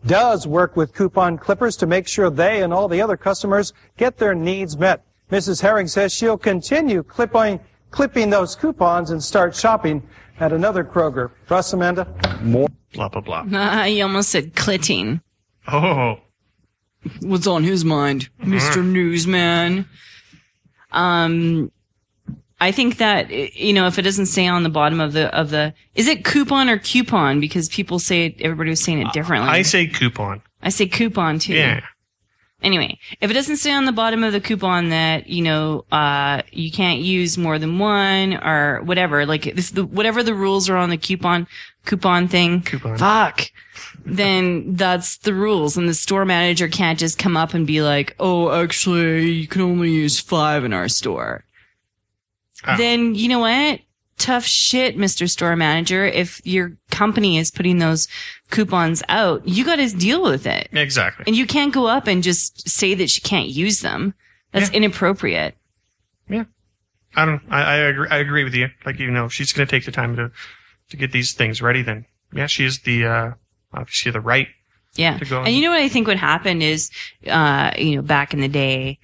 does work with coupon clippers to make sure they and all the other customers get their needs met. Mrs. Herring says she'll continue clipping those coupons and start shopping at another Kroger. Russ, Amanda? More. Blah, blah, blah. You almost said clitting. Oh. What's on his mind, Mr. Newsman? I think that, if it doesn't say on the bottom of the, is it coupon or coupon? Because people say it, everybody was saying it differently. I say coupon. I say coupon too. Yeah. Anyway, if it doesn't say on the bottom of the coupon that, you can't use more than one or whatever, like whatever the rules are on the coupon thing. Fuck. Then that's the rules. And the store manager can't just come up and be like, oh, actually, you can only use 5 in our store. Then you know what? Tough shit, Mr. Store Manager. If your company is putting those coupons out, you got to deal with it. Exactly. And you can't go up and just say that she can't use them. That's inappropriate. Yeah. I agree with you. Like, if she's going to take the time to get these things ready, then yeah, she has obviously the right. Yeah. To go and you know what I think would happen is, back in the day,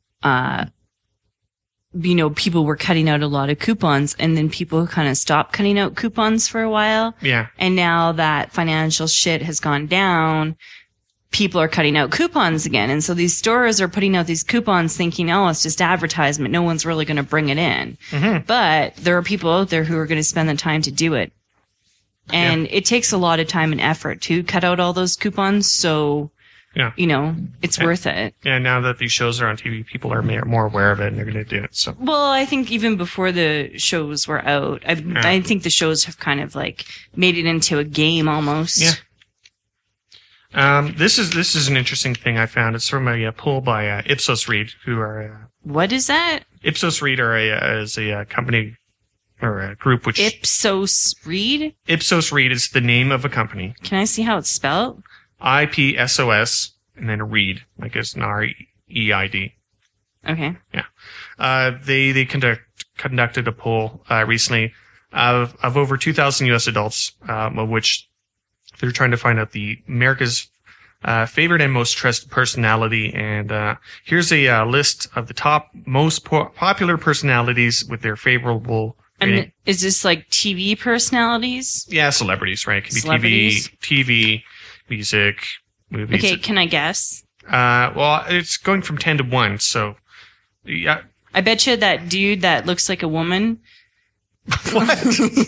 people were cutting out a lot of coupons and then people kind of stopped cutting out coupons for a while. Yeah. And now that financial shit has gone down, people are cutting out coupons again. And so these stores are putting out these coupons thinking, oh, it's just advertisement. No one's really going to bring it in. Mm-hmm. But there are people out there who are going to spend the time to do it. And it takes a lot of time and effort to cut out all those coupons. So, it's worth it. Yeah, now that these shows are on TV, people are more aware of it and they're going to do it. So, well, I think even before the shows were out, I think the shows have kind of like made it into a game almost. Yeah. This is an interesting thing I found. It's from a poll by Ipsos Reid, who are what is that? Ipsos Reid is a company or a group which Ipsos Reid. Ipsos Reid is the name of a company. Can I see how it's spelled? IPSOS and then Reid, like it's an REID. Okay. Yeah. They conducted a poll recently of over 2,000 U.S. adults, of which they're trying to find out the America's favorite and most trusted personality. And here's a list of the top most popular personalities with their favorable rating. And is this like TV personalities? Yeah, celebrities, right? It could be TV, music, movies. Okay, can I guess? Well, it's going from 10 to 1, so yeah. I bet you that dude that looks like a woman. What?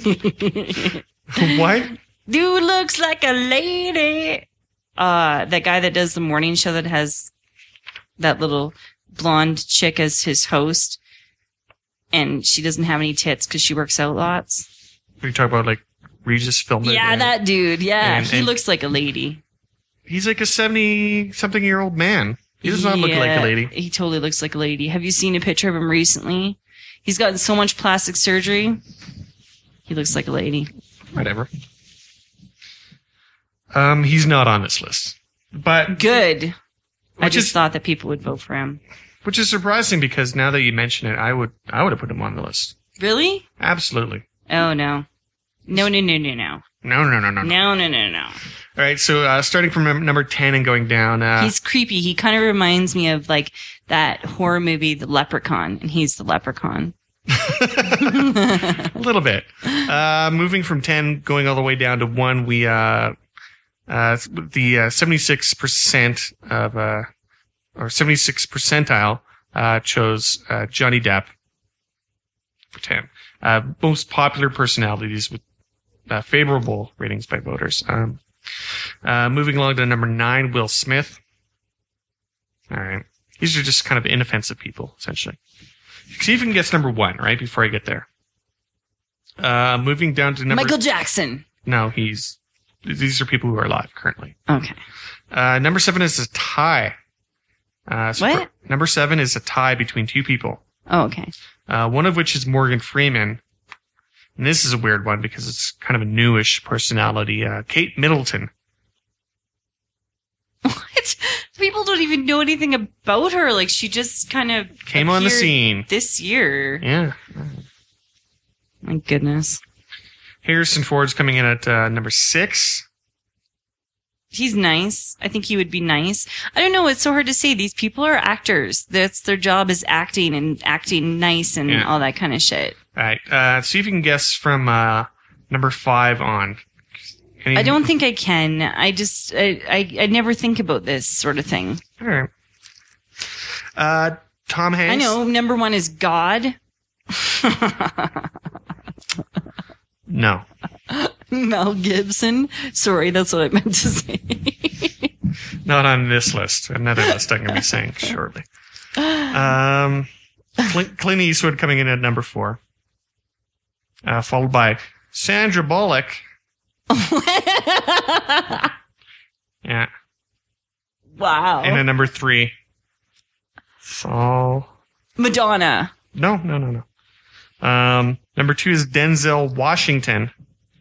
What? Dude looks like a lady. That guy that does the morning show that has that little blonde chick as his host, and she doesning have any tits because she works out lots. We talk about like Regis Philbin. Yeah, that dude. Yeah, he looks like a lady. He's like a 70-something-year-old man. He does not look like a lady. He totally looks like a lady. Have you seen a picture of him recently? He's gotten so much plastic surgery. He looks like a lady. Whatever. He's not on this list. But good. I just thought that people would vote for him. Which is surprising because now that you mention it, I would have put him on the list. Really? Absolutely. Oh no. No. No. All right, so starting from number 10 and going down. He's creepy. He kind of reminds me of like that horror movie, The Leprechaun, and he's the leprechaun. A little bit. Moving from 10, going all the way down to 1, we the 76% of or 76 percentile chose Johnny Depp for 10. Most popular personalities with favorable ratings by voters. Moving along to number 9, Will Smith. All right. These are just kind of inoffensive people, essentially. See if we can guess number 1, right, before I get there. Moving down to number... Michael Jackson. No, these are people who are alive currently. Okay. Number 7 is a tie. What? Number 7 is a tie between two people. Oh, okay. One of which is Morgan Freeman. And this is a weird one because it's kind of a newish personality. Kate Middleton. What? People don't even know anything about her. Like, she just kind of came on the scene this year. Yeah. My goodness. Harrison Ford's coming in at number 6. He's nice. I think he would be nice. I don't know. It's so hard to say. These people are actors. That's their job is acting and acting nice and all that kind of shit. All right. See if you can guess from number 5 on. I don't think I can. I never think about this sort of thing. All right. Tom Hanks. I know. Number 1 is God. No. Mel Gibson. Sorry, that's what I meant to say. Not on this list. Another list I'm going to be saying shortly. Clint Eastwood coming in at number 4. Followed by Sandra Bullock. Yeah. Wow. And at number 3. So. Madonna. No. Number 2 is Denzel Washington.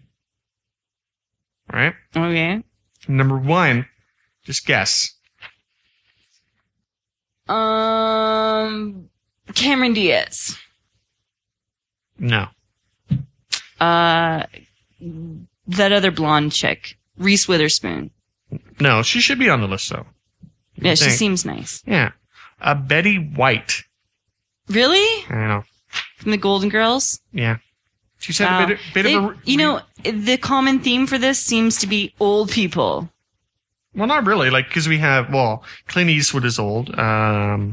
All right. Okay. Number 1, just guess. Cameron Diaz. No. That other blonde chick, Reese Witherspoon. No, she should be on the list though. Yeah, she seems nice. Yeah. Betty White. Really? I know. From the Golden Girls? Yeah. She's had a bit of a... You know, the common theme for this seems to be old people. Well, not really. Like, because we have, Clint Eastwood is old. Not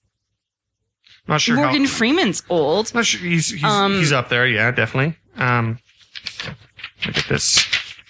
sure Morgan Freeman's old. Not sure. He's up there. Yeah, definitely. Look at this.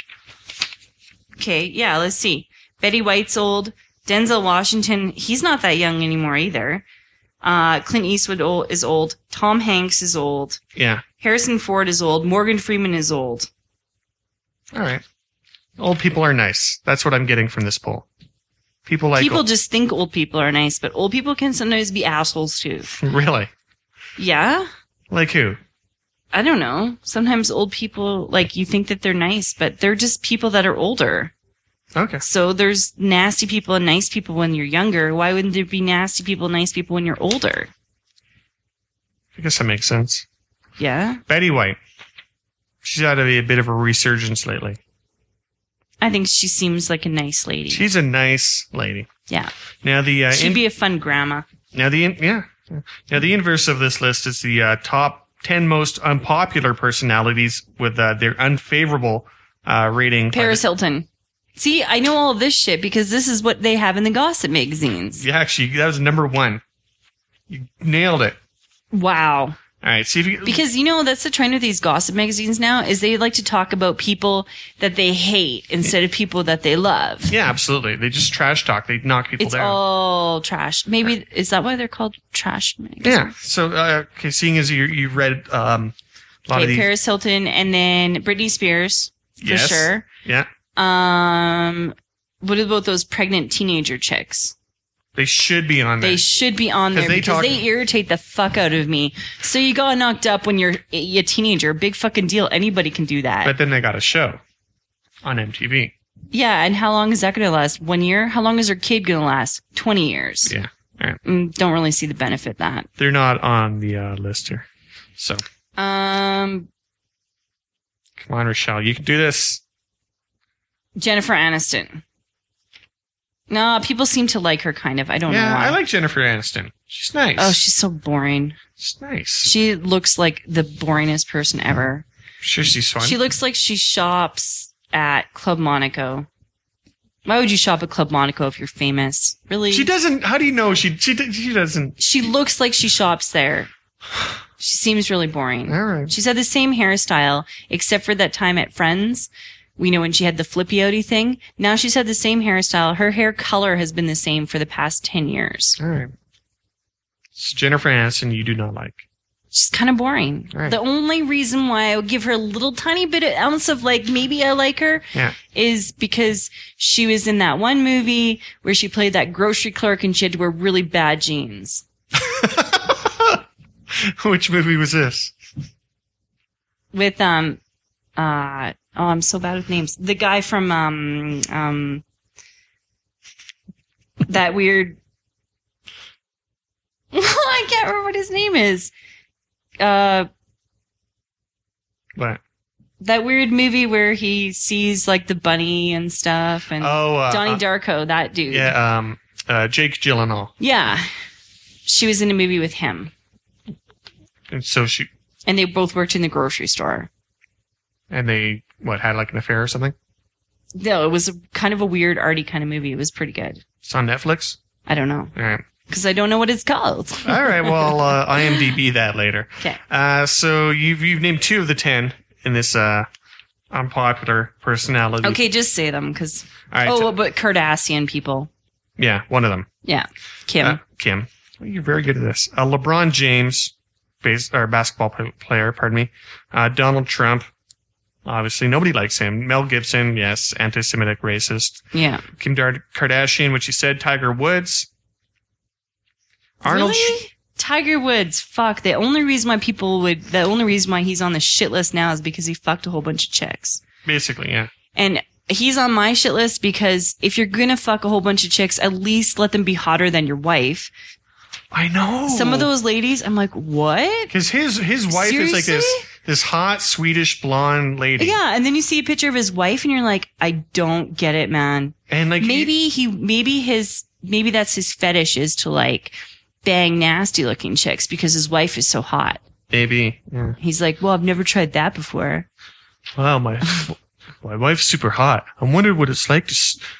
Okay, yeah, let's see. Betty White's old. Denzel Washington, he's not that young anymore either. Clint Eastwood is old. Tom Hanks is old. Yeah. Harrison Ford is old. Morgan Freeman is old. All right. Old people are nice. That's what I'm getting from this poll. People just think old people are nice, but old people can sometimes be assholes too. Really? Yeah? Like who? I don't know. Sometimes old people, you think that they're nice, but they're just people that are older. Okay. So there's nasty people and nice people when you're younger. Why wouldn't there be nasty people and nice people when you're older? I guess that makes sense. Yeah? Betty White. She's had a bit of a resurgence lately. I think she seems like a nice lady. She's a nice lady. Yeah. Now she'd be a fun grandma. Now the inverse of this list is the top 10 most unpopular personalities with their unfavorable rating. Paris Hilton. See, I know all of this shit because this is what they have in the gossip magazines. Yeah, actually, that was number 1. You nailed it. Wow. All right, see if you... Because, that's the trend with these gossip magazines now, is they like to talk about people that they hate instead of people that they love. Yeah, absolutely. They just trash talk. They knock people down. It's all trash. Maybe, is that why they're called trash magazines? Yeah. So, seeing as you read a lot of these... Paris Hilton and then Britney Spears, for sure. Yeah. What about those pregnant teenager chicks? They should be on there. They should be on there because they irritate the fuck out of me. So you got knocked up when you're a teenager. Big fucking deal. Anybody can do that. But then they got a show on MTV. Yeah, and how long is that going to last? 1 year? How long is their kid going to last? 20 years. Yeah. All right. Don't really see the benefit of that. They're not on the list here. So. Come on, Rochelle. You can do this. Jennifer Aniston. No, people seem to like her kind of. I don't know why. Yeah, I like Jennifer Aniston. She's nice. Oh, she's so boring. She's nice. She looks like the boringest person ever. Sure, she's fun. She looks like she shops at Club Monaco. Why would you shop at Club Monaco if you're famous? Really? She doesn't. How do you know she doesn't? She looks like she shops there. She seems really boring. All right. She's had the same hairstyle, except for that time at Friends. We know when she had the flippy outy thing. Now she's had the same hairstyle. Her hair color has been the same for the past 10 years. All right. So Jennifer Aniston, you do not like. She's kind of boring. Right. The only reason why I would give her a little tiny bit of ounce of maybe I like her is because she was in that one movie where she played that grocery clerk and she had to wear really bad jeans. Which movie was this? With, I'm so bad with names. The guy from, that weird, I can't remember what his name is. What? That weird movie where he sees like the bunny and stuff, and Donnie Darko, that dude. Yeah, Jake Gyllenhaal. Yeah, she was in a movie with him, and so and they both worked in the grocery store. And they had like an affair or something? No, it was kind of a weird, arty kind of movie. It was pretty good. It's on Netflix. I don't know. All right. Because I don't know what it's called. All right. Well, IMDb that later. Okay. So you've named 2 of the 10 in this unpopular personality. Okay, just say them because. Right, but Kardashian people. Yeah, one of them. Yeah, Kim. Kim. Well, you're very good at this. LeBron James, basketball player. Pardon me. Donald Trump. Obviously, nobody likes him. Mel Gibson, yes, anti-Semitic, racist. Yeah. Kim Kardashian, which you said. Tiger Woods. Arnold. Really? Tiger Woods. Fuck. The only reason why he's on the shit list now is because he fucked a whole bunch of chicks. Basically, yeah. And he's on my shit list because if you're gonna fuck a whole bunch of chicks, at least let them be hotter than your wife. I know. Some of those ladies, I'm like, what? Because his wife Seriously? is like this hot Swedish blonde lady. Yeah, and then you see a picture of his wife, and you're like, I don't get it, man. And like maybe that's his fetish is to like bang nasty looking chicks because his wife is so hot. Maybe. Yeah. He's like, well, I've never tried that before. Wow, my wife's super hot. I wonder what it's like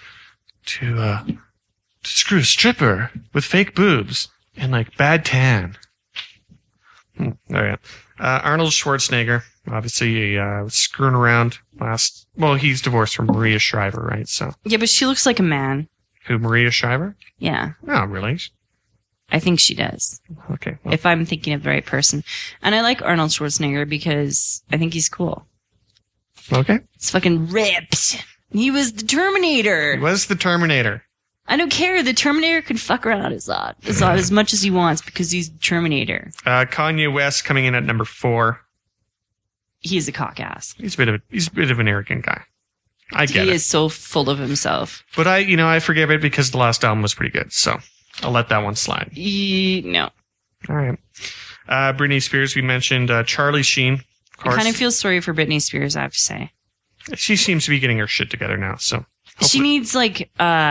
to screw a stripper with fake boobs and like bad tan. All right. Arnold Schwarzenegger, obviously, was screwing around he's divorced from Maria Shriver, right? So. Yeah, but she looks like a man. Who, Maria Shriver? Yeah. Oh, really? I think she does. Okay. Well. If I'm thinking of the right person. And I like Arnold Schwarzenegger because I think he's cool. Okay. He's fucking ripped. He was the Terminator. He was the Terminator. I don't care. The Terminator can fuck around as much as he wants because he's the Terminator. Kanye West coming in at number 4. He's a cock ass. He's a bit of an arrogant guy. I get it. He is so full of himself. But I forgive it because the last album was pretty good. So I'll let that one slide. No. All right. Britney Spears, we mentioned. Charlie Sheen. Of course. I kind of feel sorry for Britney Spears, I have to say. She seems to be getting her shit together now. So hopefully. She needs like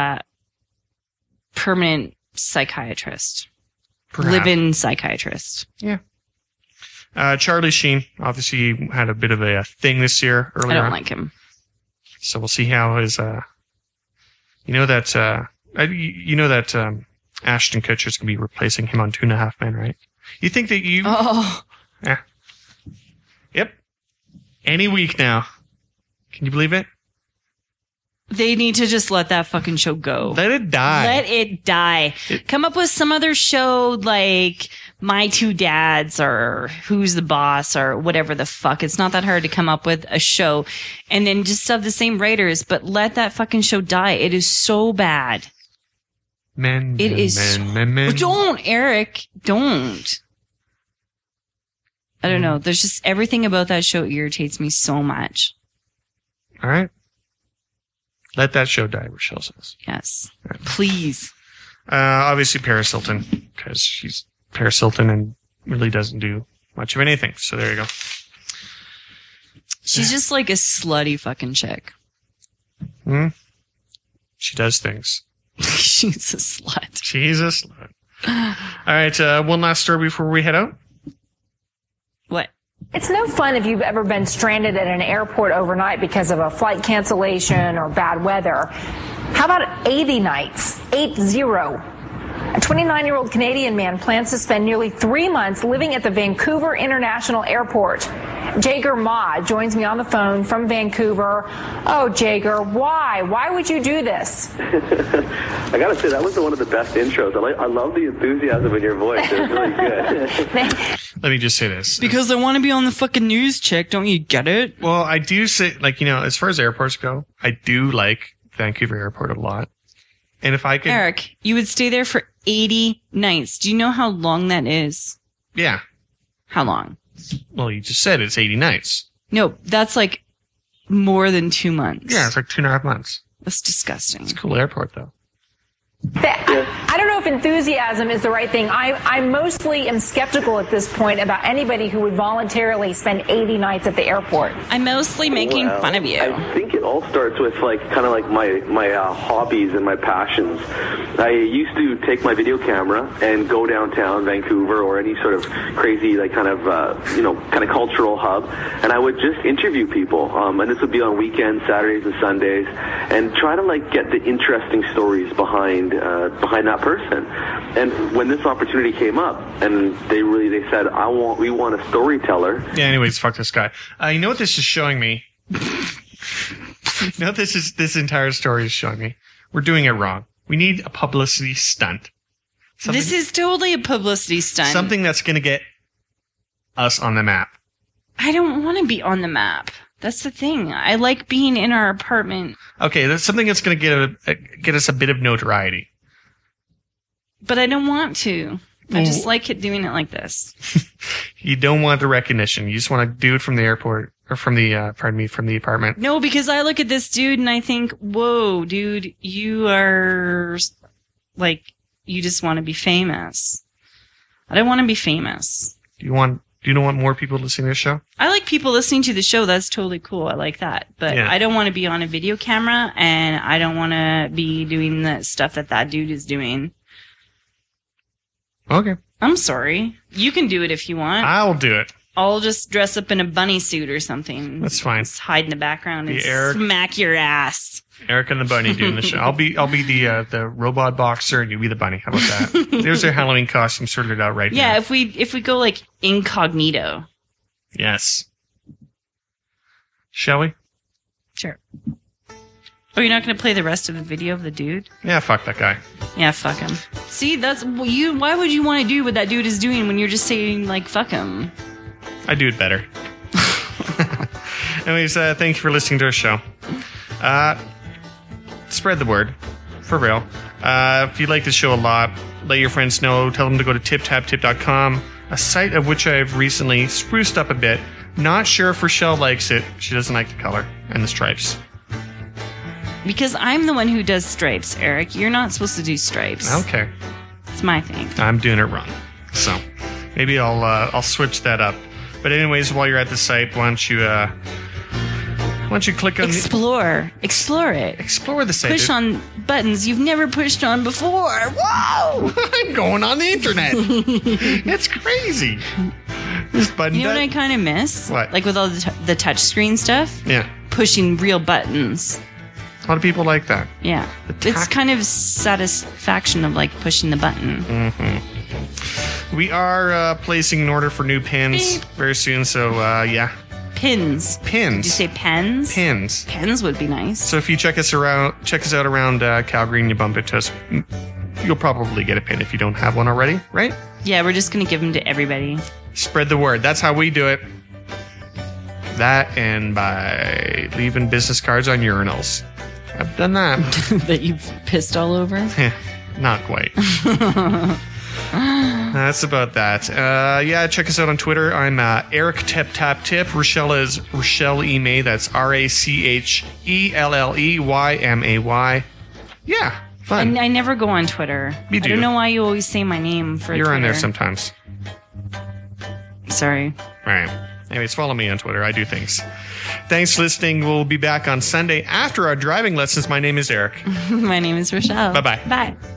permanent psychiatrist. Live-in psychiatrist. Yeah. Charlie Sheen obviously had a bit of a thing this year earlier. I don't like him. So we'll see how his Ashton Kutcher's gonna be replacing him on 2.5 Men, right? You think that you Yeah. Yep. Any week now. Can you believe it? They need to just let that fucking show go. Let it die. Let it die. Come up with some other show like My Two Dads or Who's the Boss or whatever the fuck. It's not that hard to come up with a show and then just have the same writers, but let that fucking show die. It is so bad. Men. Don't, Eric. Don't. I don't know. There's just everything about that show irritates me so much. All right. Let that show die, Rochelle says. Yes. Right. Please. Obviously Paris Hilton, because she's Paris Hilton and really doesn't do much of anything. So there you go. She's just like a slutty fucking chick. She does things. She's a slut. She's a slut. All right. One last story before we head out. What? It's no fun if you've ever been stranded at an airport overnight because of a flight cancellation or bad weather. How about 80 nights? 80. A 29-year-old Canadian man plans to spend nearly 3 months living at the Vancouver International Airport. Jager Ma joins me on the phone from Vancouver. Oh, Jager, why? Why would you do this? I gotta say, that was one of the best intros. I love the enthusiasm in your voice. It was really good. Let me just say this. Because I want to be on the fucking news, chick. Don't you get it? Well, I do say, as far as airports go, I do like Vancouver Airport a lot. And if I could... Eric, you would stay there for 80 nights. Do you know how long that is? Yeah. How long? Well, you just said it's 80 nights. No, that's like more than 2 months. Yeah, it's like 2.5 months. That's disgusting. It's a cool airport, though. I don't know if enthusiasm is the right thing. I mostly am skeptical at this point about anybody who would voluntarily spend 80 nights at the airport. I'm mostly making fun of you. I think it all starts with kind of like my hobbies and my passions. I used to take my video camera and go downtown Vancouver or any sort of crazy kind of cultural hub, and I would just interview people. And this would be on weekends, Saturdays and Sundays, and try to get the interesting stories behind that person. And when this opportunity came up, and they said, we want a storyteller. Yeah. Anyways, fuck this guy. You know what this is showing me? This entire story is showing me. We're doing it wrong. We need a publicity stunt. This is totally a publicity stunt. Something that's going to get us on the map. I don't want to be on the map. That's the thing. I like being in our apartment. Okay, that's something that's going to get us a bit of notoriety. But I don't want to. I just like doing it like this. You don't want the recognition. You just want to do it from the airport or from the from the apartment. No, because I look at this dude and I think, whoa, dude, you are you just want to be famous. I don't want to be famous. Do you don't want more people listening to the show? I like people listening to the show. That's totally cool. I like that. But I don't want to be on a video camera, and I don't want to be doing the stuff that dude is doing. Okay. I'm sorry. You can do it if you want. I'll do it. I'll just dress up in a bunny suit or something. That's fine. Just hide in the background and Eric, smack your ass. Eric and the bunny doing the show. I'll be the robot boxer and you be the bunny. How about that? There's our Halloween costume sorted out right now. Yeah, if we go incognito. Yes. Shall we? Sure. Oh, you're not going to play the rest of the video of the dude? Yeah, fuck that guy. Yeah, fuck him. See, that's you. Why would you want to do what that dude is doing when you're just saying fuck him? I do it better. Anyways, thank you for listening to our show. Spread the word, for real. If you like the show a lot, let your friends know. Tell them to go to tiptaptip.com, a site of which I've recently spruced up a bit. Not sure if Rochelle likes it. She doesn't like the color and the stripes. Because I'm the one who does stripes, Eric. You're not supposed to do stripes. Okay. It's my thing. I'm doing it wrong. So maybe I'll switch that up. But anyways, while you're at the site, why don't you click on Explore it. Explore the site. Push on buttons you've never pushed on before. Whoa! I'm going on the internet. It's crazy. This button. You know what I kind of miss? What? With all the touch screen stuff? Yeah. Pushing real buttons. A lot of people like that. Yeah. It's kind of satisfaction of pushing the button. Mm-hmm. We are placing an order for new pins very soon, so yeah. Pins. Pins. Did you say pens? Pins. Pens would be nice. So if you check us out around Calgary and you bump into us, you'll probably get a pin if you don't have one already, right? Yeah, we're just going to give them to everybody. Spread the word. That's how we do it. That and by leaving business cards on urinals. I've done that. That you've pissed all over? Not quite. That's about that. Yeah, check us out on Twitter. I'm Eric TapTapTip. Rochelle is Rochelle E. May. That's RACHELLEYMAY. Yeah, fun. I never go on Twitter. You do. I don't know why you always say my name for You're Twitter. on there sometimes. Sorry. All right. Anyways, follow me on Twitter. I do things. Thanks for listening. We'll be back on Sunday after our driving lessons. My name is Eric. My name is Rochelle. Bye-bye. Bye.